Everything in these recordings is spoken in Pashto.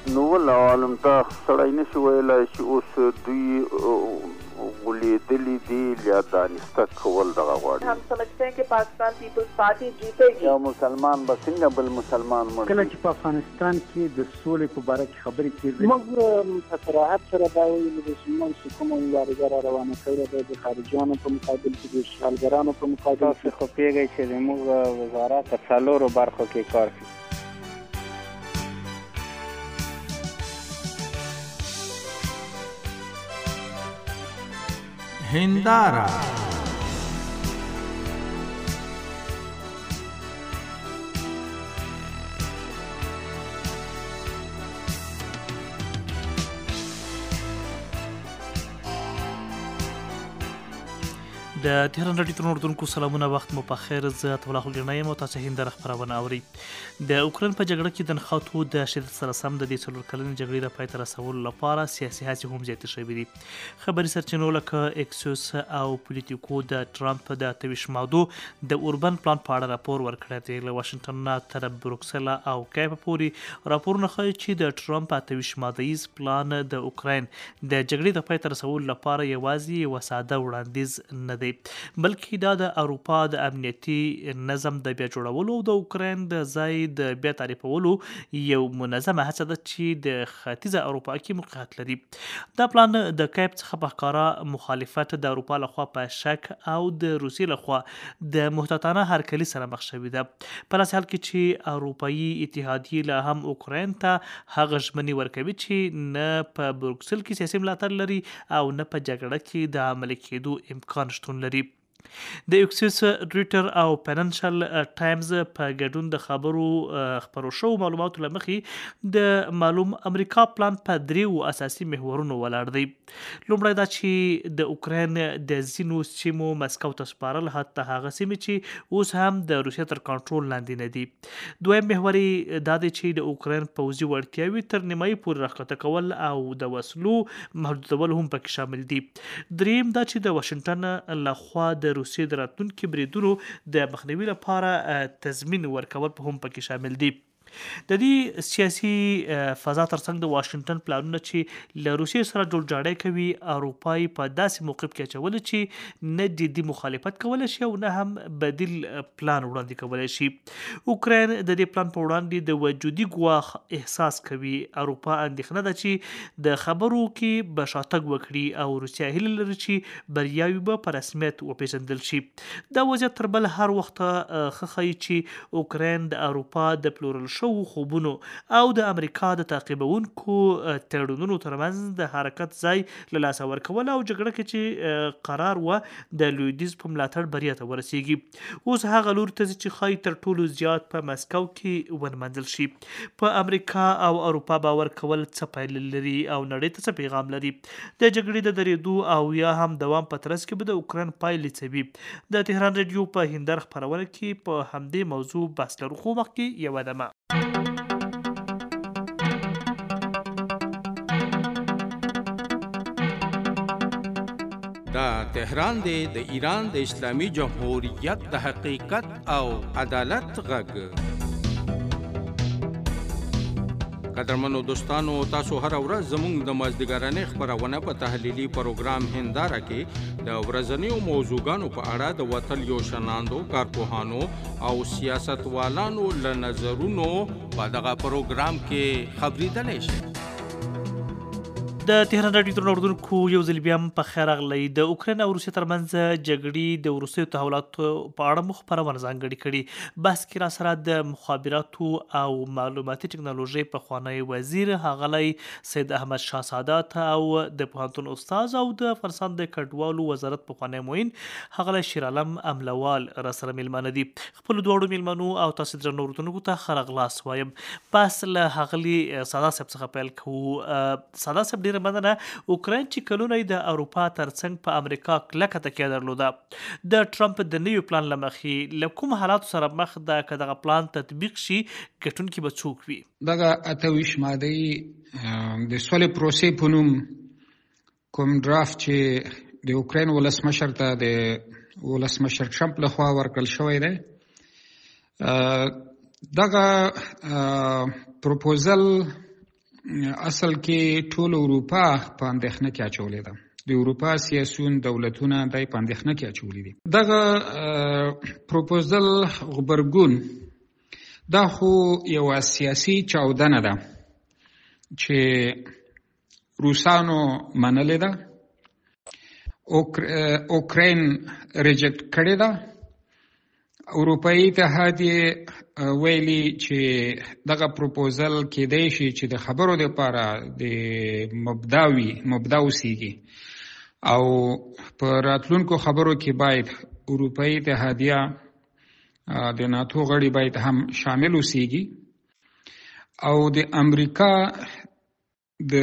نو ولعالم ته سړی نشي ویلی چې اوس دوی ولیدلی دي یا دانسته کول دغه غواړي. हम समझते हैं कि पाकिस्तान पीपल्स पार्टी जीतेगी. یا مسلمان به څنګه بل مسلمان مړ کله چې په افغانستان کې د سولې په باره کې خبرې کېږي موږ په صراحت سره دا ویلو چې موږ چې کومه مبارزه را روانه کړې ده د خارجیانو په مقابل کې د اشغالګرانو په مقابل تاسو خو پوهېږئ چې زموږ وزارت په څلورو برخو کې کار کوي. هنداره د تهران راډیو تر اردوونکو سلامونه، وخت مو په خیر. زه طلال خلیلنا یم او تاسو هنداره خپرونه اورئ. د اوکراین په جګړه کې د نښتو د شدت سره سم د دې 4 کلنې جګړې د پای ته رسولو لپاره سیاسي هڅې هم زیاتې شوې دي. خبري سرچینو لکه اکسیوس او پولیټیکو د ټرمپ د 28 مادو د اوربن پلان په اړه راپور ورکړی دی. له واشنګټن نه تر بروکسل او کیف پورې راپورونه ښیي چې د ټرمپ 28 مادهیز پلان د اوکراین د جګړې د پای ته رسولو لپاره یوازې یوه ساده وړاندیز نه دی، بلکې دا د اروپا د امنیتي نظم د بیا جوړولو او د اوکراین د ځای د بیا تعریفولو یو منظمه هڅه ده چې د ختیځه اروپا کې موقعیت لري. دا پلان د کیف څخه په ښکاره مخالفت د اروپا لخوا په شک او د روسیې لخوا د محتاطانه هرکلي سره مخ شوې ده، په داسې حال کې چې اروپایي اتحادیې لا هم اوکراین ته هغه ژمنې ورکوي چې نه په بروکسل کې سیاسي ملاتړ لري او نه په جګړه کې د عملي کېدو امکان شتون لري. د اکسیس، ریټر او فاینانشل ټایمز په ګډون د خبرو شوو معلوماتو له مخې د معلوم امریکا پلان په 3 اساسي محورونو ولاړ دی. لومړی دا چې د اوکراین د ځینو سیمو مسکو ته سپارل، حتی هغه سیمې چې اوس هم د روسیې تر کنټرول لاندې نه دي. دویم محور دا دی چې د اوکراین پوځي وړتیاوې تر نیمایي پورې راښکته کول او د وسلو محدودول هم پکې شامل دي. دریم دا چې د واشنګټن لخوا د روسیې د راتلونکي بریدونو د مخنیوي لپاره تضمین ورکول هم پکې شامل دي. د دې سیاسي فضا ترڅنګ د واشنګټن پلانونه چې له روسیې سره جوړجاړی کوي اروپای په داسې موقف کې اچولي چې نه جدي مخالفت کولی شي او نه هم بدیل پلان وړاندې کولی شي. اوکراین د دې پلان په وړاندې د وجودي ګواښ احساس کوي. اروپا اندېښنه ده چې د خبرو کې به شاتګ وکړي او روسیه هیله لري چې بریاوې به په رسمیت وپېژندل شي. دا وضعیت تر بل هر وخت ښه ښیي چې اوکراین د اروپا د پلورل شوو خوبونو او د امریکا د تعقیبونکو تړونونو ترمنځ د حرکت ځای له لاسه ورکول او جګړه کې چې قرار و د لویدیځ په ملاتړ بریا ته ورسیږي. اوس هغه لور ته چې ښایي تر ټولو زیات په مسکو کې ونمنځل شي. په امریکا او اروپا باور کول څه پایله لري او نړۍ ته څه پیغام لري. د جګړې د درېدو او یا هم دوام په ترڅ کې به د اوکراین پایلې څه وي. د تهران رادیو په هنداره خپرونه کې په همدې موضوع بحث لرو، خو مخکې یوه دمه دا تهران دی د ایران د اسلامي جمهوریت د حقیقت او عدالت غږ. قدرمنو دوستانو، تاسو هر ورځ زموږ د مازدیګرانې خپرونه په تحلیلي پروګرام هنداره کې د ورځنیو موضوعګانو په اړه د وتل یو شناندو کارپوهانو او سیاستوالانو له نظرونو په دغه پروګرام کې خبرېدلی شئ. د تهران راډیو تر اردوونکو یو ځل بیا هم په خیر راغلی. د اوکراین او روسیې ترمنځ جګړې د وروستیو تحولاتو په اړه مو خپرونه ځانګړې کړې. بحث کې راسره د مخابراتو او معلوماتي ټکنالوژۍ پخوانی وزیر ښاغلی سید احمد شاه سادات او د پوهنتون استاد او د افغانستان د کډوالو وزارت پخوانی معین ښاغلی شیر عالم املوال راسره میلمانه دي. خپلو دواړو میلمنو او تاسو درنو اردوونکو ته ښه راغلاست وایم. بحث له ښاغلي سادات صاحب څخه پیل کوو. سادات صاحب مننه. اوکراین چې کلونه د اروپا ترڅنګ په امریکا کلکه تکیه درلوده، د ټرمپ د نوي پلان له مخې له کوم حالاتو سره مخ ده؟ که دغه پلان تطبیق شي ګټونکي به څوک وي؟ دغه 28 ماده‌ای د سولې پروسې په نوم کوم ډرافټ چې د اوکراین ولسمشر ته د ولسمشر ټرمپ لخوا ورکړل شوی دی، دغه پروپوزل اصل کې ټول اروپا په اندېښنه کې اچولې ده. د اروپا سیاسيون دولتونه دای په اندېښنه کې اچولې دي. دغه پروپوزل غبرګون دا خو یو سیاسي چاودنه ده چې روسانو منلې ده. اوکراین ریجکټ کړې ده. اروپایي اتحاد ویلي چې دغه پروپوزل کېدای شي چې د خبرو لپاره د مبدا وسیږي او په راتلونکو خبرو کې باید اروپایي اتحادیه د ناتو غړي باید هم شامل وسیږي او د امریکا د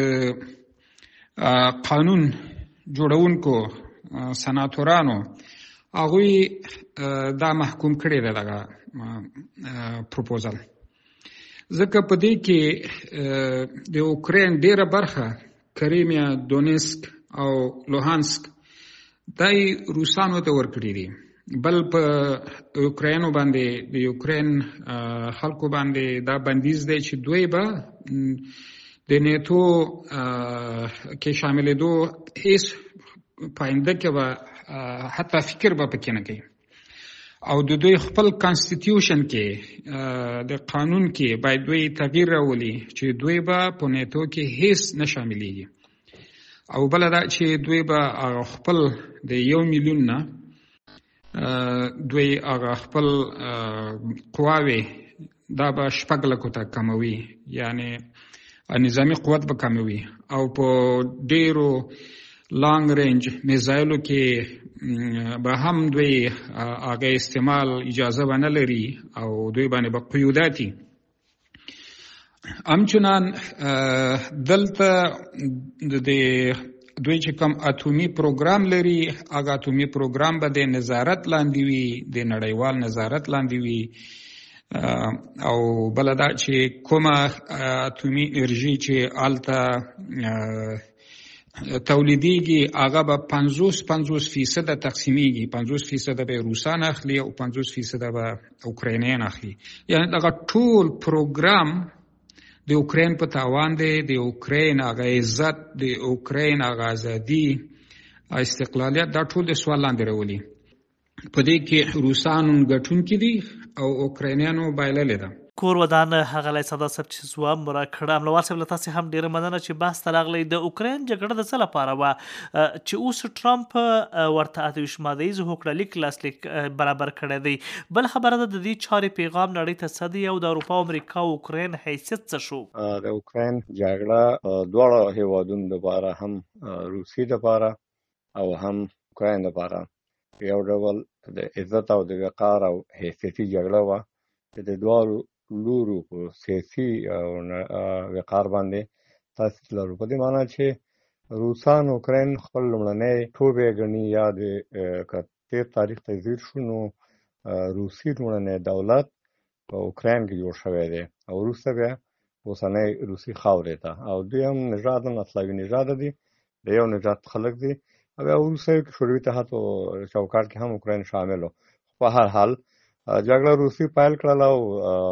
قانون جوړونکو سناتورانو هغوی دا محکوم کړی دی دغه پروپوزل. ځکه په دې کې د اوکراین ډیره برخه کریمیا، دونیسک او لوهانسک دای روسانو ته ورکړي دي. بل په اوکراینو باندې د اوکراین خلکو باندې دا بندیز دی چې دوی به د نیټو کې شاملېدو هیڅ پاینده کې به حتی فکر به پکې نه کوي او د دوی خپل کانسټیټیوشن کې د قانون کې باید دوی تغییر راولي چې دوی به په نیټو کې هیڅ نه شاملېږي او بل دا چې دوی به خپل د 1 میلیون نه دوی هغه خپل قواوې دا به 6 لکو ته کموي، یعنی نظامی قوت به کموي او په ډیرو لانګ رینج میزایلو کې به هم دوی هغه استعمال اجازه ونه لري او دوی باندې به قیوداتي. همچنان دلته د دوی چې کوم اټومي پروګرام لري هغه اټومي پروګرام به د نظارت لاندې وي، د نړیوال نظارت لاندې وي او بلدا چې کومه اټومي انرژي چې آلته تولیدیږي هغه به 50% تقسیمیږي، 50% به روسان اخلي او 50% به اوکراینیان اخلي. یعنی دغه ټول پروګرام د اوکراین په تاوان دی. د اوکراین هغه عزت، د اوکراین هغه ازادي، استقلالیت، دا ټول د سوال لاندې راولي. په دې کې روسانو ګټونکي دي او اوکراینیانو بایللې ده. کور ودان هغه لای صدا سب چې زوام مرا کړم نو واسه لته هم ډیره مننه چې بحث تراغلی د اوکراین جګړه د څه لپاره و چې اوس ټرمپ ورته اتوش ماده زه هوکړه لاسلیک برابر کړی دی. بل خبره ده د دې چارې پیغام نړۍ ته صدی او د اروپا او امریکا او اوکراین حیثیت څه شو؟ د اوکراین جګړه دواړه هیوادونو لپاره هم روسي لپاره او هم اوکراین لپاره یو ډول د عزت او د وقار او حیثیتي جګړه و چې د دوه لورو په سیاسي او وقار باندې تاثیر لري. په دې معنی چې روسان اوکراین خپل لومړنۍ ټوبې غني یا د کتیر تاریخ ته ځیر شنو روسي لومړنۍ دولت په اوکراین کې جوړ شوی دی او روسه بیا اوسنۍ روسي خاورې ته او دوی هم نژاد نسلوي نژاد دي، د یو نژاد خلک دي او روسي کې شوروي اتحاد او چوکاټ کې هم اوکراین شامل و. په هر حال جګړه روسي پایل کړل او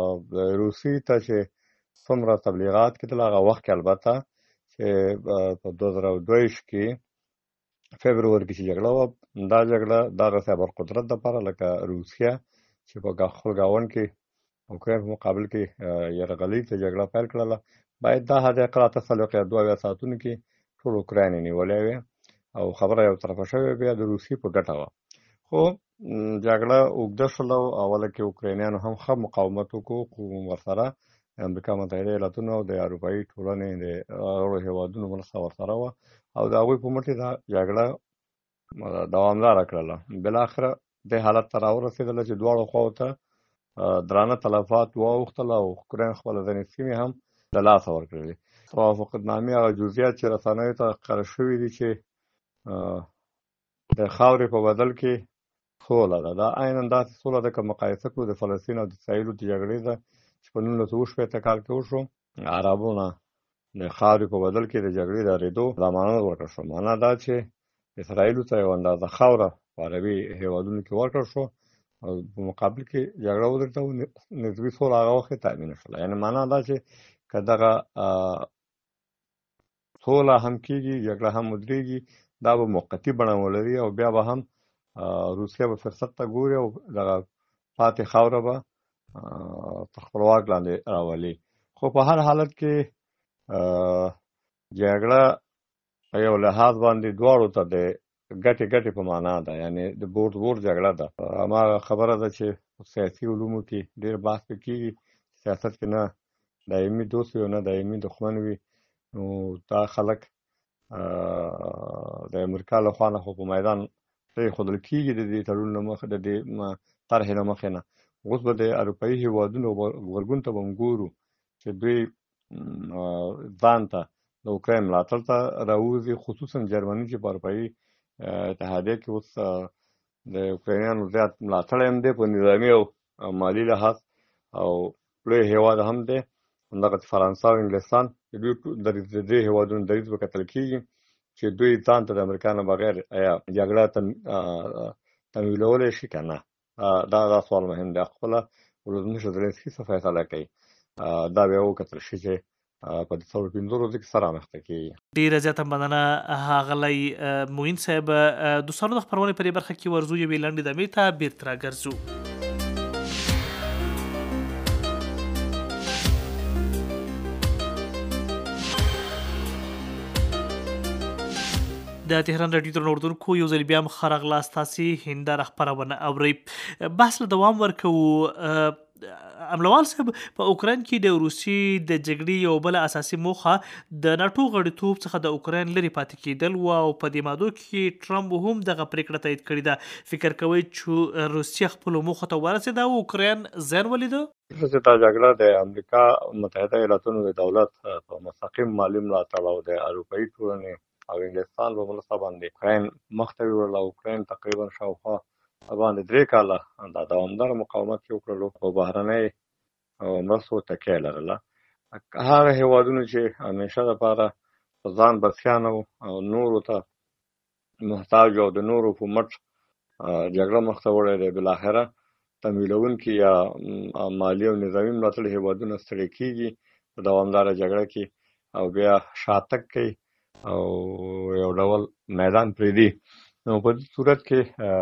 روسي ته چې څومره تبلیغات کېدل هغه وخت کې البته چې په 2022 کې فبرवरी کې جګړه و، دا جګړه دغه سبب قدرت د لپاره لکه روسیا چې په خپل گاون کې اوکراین په مقابل کې یرغلي ته جګړه پیل کړل، باید دا حداقل تسلق 2 ساعتونو کې ټول اوکراین نیولې وي او خبره یو طرفه شوې بیا د روسي په ګټه و. خو جګړه اوږده شوه او اوله کې اوکراینیانو هم ښه مقاومت وکړو ورسره. امریکا متحده ایالاتونو او د اروپایي ټولنې د اړو هیوادونو مرسته ورسره وه او د هغوی په مټ کې دا جګړه دوامداره کړله. بالاخره دې حالت ته راورسېدله چې دواړو خواو ته درانه تلفات واوښتل او اوکراین خپله ځینې سیمې هم له لاسه ورکړلې. توافقنامې هغه جزئیات چې رسنیو ته ښکاره شوي دي چې د خاورې په بدل کې سوله ده، دا عیناً داسې سوله ده که مقایسه کړو د فلسطین او د اسرائیلو د جګړې ده چې په 1960 کال کې وشو. عربونه د خاورې په بدل کې د جګړې د اړېدو ضمانت ورکړل شو. معنا دا چې اسرائیلو ته یو اندازه خاوره په عربي هېوادونو کې ورکړل شو او په مقابل کې جګړه ودرېده او نسبي سوله هغه وخت تأمین شوله. یعنې معنا دا چې که دغه سوله هم کېږي، جګړه هم ودرېږي، دا به موقتي بڼه ولري او بیا به هم روسیه به فرصت ته ګوري او دغه پاتې خاوره به تر خپل واک لاندې راولي. خو په هر حالت کې جګړه په یو لحاظ باندې دواړو ته د ګټې په معنا ده، یعنی د بور جګړه ده. هماغه خبره ده چې سیاسي علومو کې ډېر بحث کېږي، سیاست کې نه دایمي دوست وي او نه دایمي دښمن وي. نو دا خلک د امریکا له خوا نه خو په میدان پرېښودل کېږي د دې تړون له مخې، د دې طرحې له مخې نه. اوس به د اروپایي هېوادونو غبرګون ته به هم ګورو چې دوی ځان ته د اوکراین ملاتړ ته راوځي، خصوصا جرمني چې په اروپایي اتحادیه کې اوس د اوکراینیانو زیات ملاتړی هم دی په نظامي او مالي لحاظ، او لوی هېواد هم دی. همدغه فرانسه او انګلستان د دې هېوادونو دریځ به کتل کېږي چې دوی ځان ته د امریکا نه بغیر آیا جګړه تمویلولی شي که نه. دا سوال مهم دی. خپله ولسمشر زلنسکي څه فیصله کوي دا بیا وکتل شي چې په دې 15 ورځو کې سره مخته کېږي. ډېره زیاته مننه ښاغلی معین صاحب. دوستانو د خپرونې په دې برخه کې ورځو یوې لنډې دمې ته بېرته راګرځو. د تهران راډیو درنو اردونکو یو ځل بیا هم ښه راغلاست. تاسې هنداره خپرونه اورئ. بحث له دوام ورکوو. املوال صاحب، په اوکراین کې د روسیې د جګړې یو بله اساسي موخه د ناټو غړیتوب څخه د اوکراین لرې پاتې کېدل و او په دې مادو کې ټرمپ هم دغه پرېکړه تایید کړې ده. فکر کوئ چې روسیه خپلو موخو ته ورسېده او اوکراین زیان ولیده؟ دا جګړه د امریکا متحده ایالاتونو د دولت په مستقیم مالي ملاتړ او د اروپایي ټولنې او انګلستان په مرسته باندې اوکراین مخته یوړل. اوکراین تقریبا شاوخوا باندې 3 کاله دا دوامداره مقاومت یې وکړلو او بهرنۍ مرستو تکیه لرله. هغه هېوادونه چې همیشه دپاره په ځان بسیان او نورو ته محتاج او د نورو په مټ جګړه مخته وړی دی، بالاخره تمویلونکي یا مالي او نظامي ملاتړ هېوادونه ستړي کېږي په دوامداره جګړه کې او بیا شاتګ کوي او یو ډول میدان پرېږدي. نو په دې صورت کې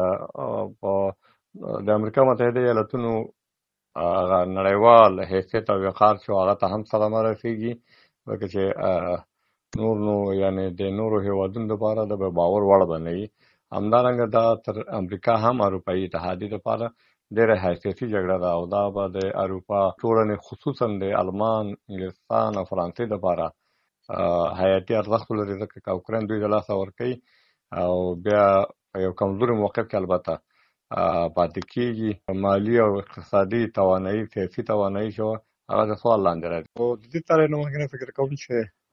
د امریکا متحده ایالاتونو هغه نړیوال حیثیت او وقار چې هغه ته هم صدمه رسېږي، ځکه چې نو یعنې د نورو هېوادونو لپاره د باور وړ به نه وي. همدارنګه دا تر امریکا هم اروپایي اتحادیې لپاره ډېره حیثیتي جګړه ده او دا به د اروپا ټولنې خصوصا د المان، انګلستان او فرانسې لپاره حیاتي ارزښت ولري، ځکه که اوکراین دوی د لاسه ورکوي او بیا په یو کمزوري موقف کې البته پاتې کېږي، مالي او اقتصادي توانایي، سیاسي توانایي چې وه هغه د سوال لاندې راځي. او د دې طرح نه مخکې فکر کوم چې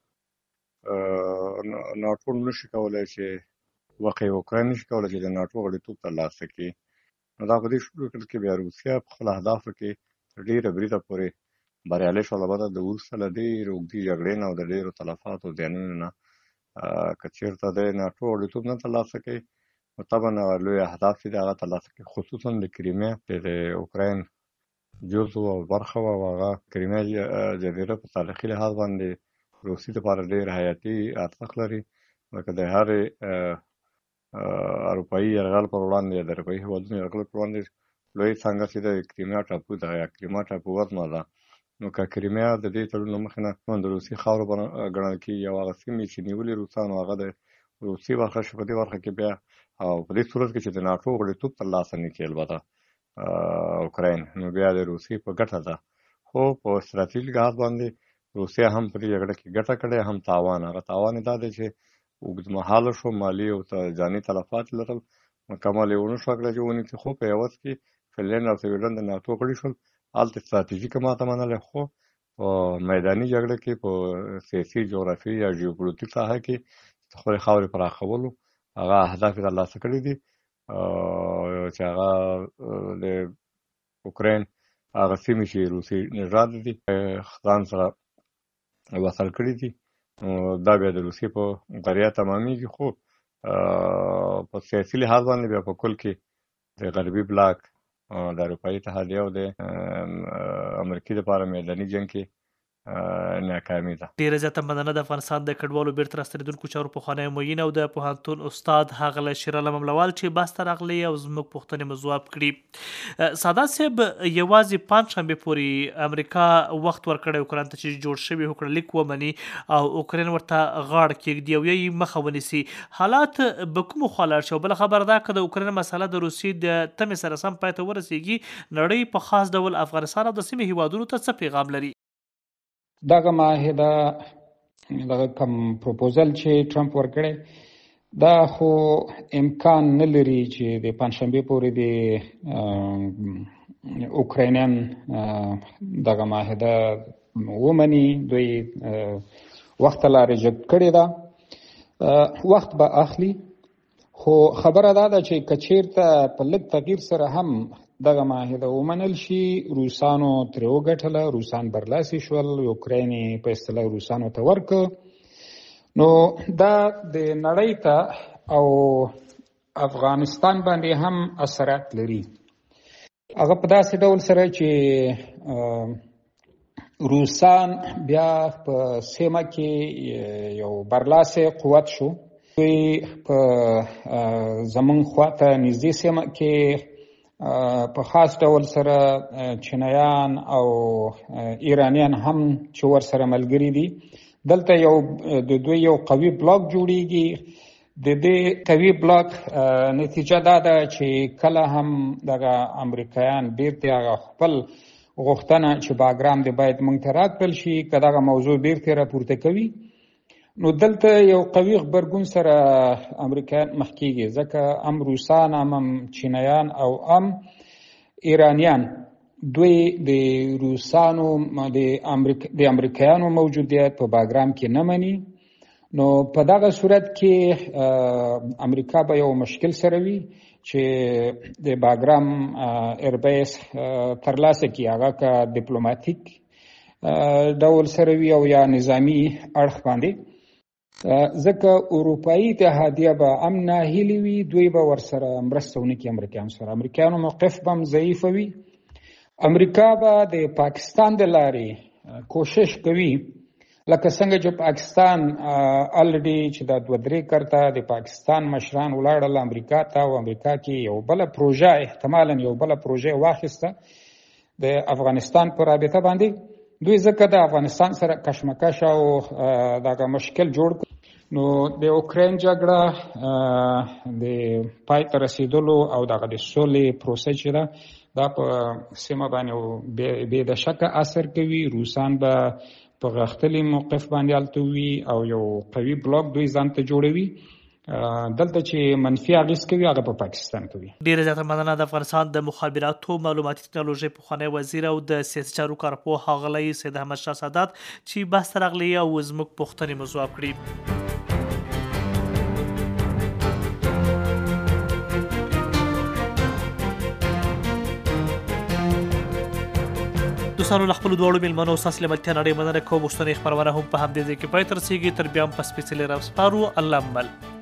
ناټو نشي کولی چې واقعي اوکراین نشي کولی چې د ناټو غړیتوب ترلاسه کړي. نو دا په دې شکل کې بیا روسیه په خپلو اهدافو کې تر ډېره بریده پورې بریالۍ شوه. البته د وروسته له ډېرې اوږدې جګړې نه او د ډېرو تلفاتو او زیانونو نه که چېرته د ناټو غړیتوب نه ترلاسه کوي نو طبعا لوی اهداف چې د هغه ترلاسه کوي، خصوصا د کریمیا چې د اوکراین جزو او برخه وه او هغه کریمیا جزیره په تاریخي لحاظ باندې روسیې لپاره ډېر حیاتي ارزښت لري، لکه د هرې اروپایي یرغل پر وړاندې یا د اروپایي هېوادونو یرغل پر وړاندې لوی څانګه چې د کریمیا ټاپو ده یا کریمیا ټاپو وزمه ده. نو که کریمیا د دې تړون له مخې نه د روسیې خاوره ګڼل کېږي او هغه سیمې چې نیولې روسانو هغه د روسیې برخه شي، په دې برخه کې بیا او په دې صورت کې چې د ناټو غړیتوب ترلاسه نه کړي البته اوکراین، نو بیا د روسیې په ګټه ده. خو په ستراتیژیک لحاظ باندې روسیه هم په دې جګړه کې ګټه کړې هم تاوان. هغه تاوان یې دا دی چې اوږدمهاله شو، مالي او ځاني تلفات لرل، مکمل یې ونه شوه کړی چې ونیسي. خو په عوض کې فنلنډ او سویډن د ناټو غړي شول. هلته ستراتیژیکه ماته منلې، خو په میداني جګړه کې په سیاسي، جغرافیایي یا جیوپولیټیک ساحه کې د خپلې خاورې پراخولو هغه اهداف یې ترلاسه کړي دي چې هغه د اوکراین هغه سیمې چې روسي نژاد دي ځان سره وصل کړي دي. دا بیا د روسیې په بریا تمامیږي. خو په سیاسي لحاظ باندې بیا په کل کې د غربي بلاک د اروپایي اتحادیه او د امریکې لپاره میداني جنګ کې ناکامي ده. ډیره زیاته مننه. د افغانستان د کډوالو بیرته راستنیدونکو چارو پخوانی معین او د پوهنتون استاد هغه شیر علم مملوال چې بحث ته راغلی او زموږ پوښتنې مو ځواب کړي. سادات صاحب یوازې پنجشنبه پورې امریکا وخت ورکړی اوکران ته چې جوړ شوی هوکړه لیک ومني او اوکرين ورته غاړه کېږدي او یې مخه ونیسي. حالات به کومو خوا لاړ شي؟ بله خبره دا که د اوکرين مسله د روسیې د تمې سره سم پای ته ورسیږي، نړۍ په خاص ډول افغانستان او د سیمې هیوادونو ته څه پیغام لري؟ دغه معاهده دغه کوم پروپوزل چې ټرمپ ورکړی دا خو امکان نه لري چې د پنجشنبه پورې د اوکراینیان دغه معاهده ومني. دوی وخت لا ریجکټ کړی دا، وخت به اخلي. خو خبره دا ده چې کچیرته په لږ تغییر سره هم دغه معاهده ومنل شي، روسانو ترې وګټله، روسان برلاسي شول، اوکراین په اصطلاح روسانو ته ورکړ. نو دا د نړۍ ته او افغانستان باندې هم اثرات لري. هغه په داسې ډول سره چې روسان بیا په سیمه کې یو برلاسي قوت شو. دوی په زمون خواته نږدې سیمه کې په خاص ډول سره چینایان او ایرانیان هم چې ورسره ملګري دي. دلته یو د دوی یو قوي بلاک جوړیږي. د دې قوي بلاک نتیجه دا ده چې کله هم دغه امریکایان بیرته هغه خپل غوښتنه چې باګرام دی باید موږ ته راکړل شي، که دغه موضوع بیرته راپورته کوي، نو دلته یو قوي غبرګون سره امریکایان مخ کېږي، ځکه هم روسان هم چینایان او هم ایرانیان دوی د روسانو د امریکایانو موجودیت په باګرام کې نه مني. نو په دغه صورت کې امریکا به یو مشکل سره وي چې د باګرام ایربیس ترلاسه کړي، هغه که ډیپلوماتیک ډول سره وي او یا نظامی اړخ باندې، ځکه اروپایي اتحادیه به هم ناهیلې وي، دوی به ورسره مرسته ونه کړي امریکایانو سره. امریکایانو موقف به هم ضعیفه وي. امریکا به د پاکستان د لارې کوشش کوي، لکه څنګه چې پاکستان الریډي چې دا 2-3 کرته د پاکستان مشران ولاړل امریکا ته، او امریکا کې یو بله پروژه احتمالا یو بله پروژه واخیسته د افغانستان په رابطه باندې. دوی ځکه د افغانستان سره کشمکش او دغه مشکل جوړ کړ. نو د اوکراین جګړه د پای ته رسیدلو او دغه د سولې پروسه چې ده دا په سیمه باندې بې د شکه اثر کوي. روسان به په غښتلي موقف باندې هلته وي او یو قوي بلاک دوی ځان ته جوړوي. دلته چې منفي اغیز کوي هغه په پاکستان کوي. ډیره زیاته مننه. د افغانستان د مخابراتو معلوماتي ټکنالوژي پخوانی وزیر او د سیاسي چارو کارپوه ښاغلی سید احمد شاه سادات چې بحث ته راغلی او زموږ پوښتنې مو ځواب کړي. دوستانو له خپلو دواړو میلمنو ستاسې له ملتیا نړۍ مننه کوم. اوسنۍ خپرونه هم په همدې ځای کې پای ته رسېږي. تر بیا هم په سپېڅلي رب سپارو. الله مل.